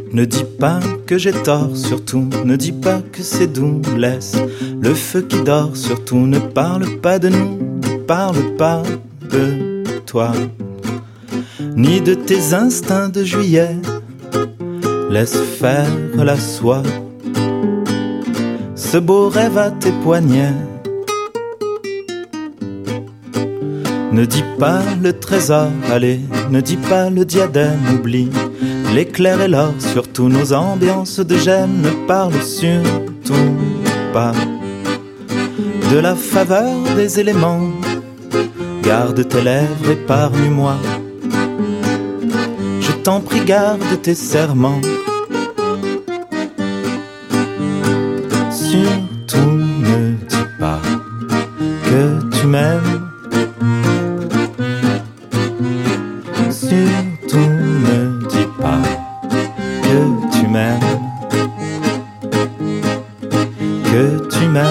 Ne dis pas que j'ai tort, surtout ne dis pas que c'est doux. Laisse le feu qui dort, surtout ne parle pas de nous, ne parle pas de toi, ni de tes instincts de juillet. Laisse faire la soie, ce beau rêve à tes poignets. Ne dis pas le trésor, allez, ne dis pas le diadème, oublie l'éclair et l'or, surtout nos ambiances de gemme. Ne parle surtout pas de la faveur des éléments. Garde tes lèvres, épargne-moi. Je t'en prie, garde tes serments. Surtout ne dis pas que tu m'aimes. Surtout ne dis pas que tu m'aimes, que tu m'aimes.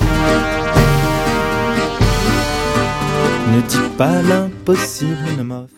Ne dis pas l'impossible, ne m'offre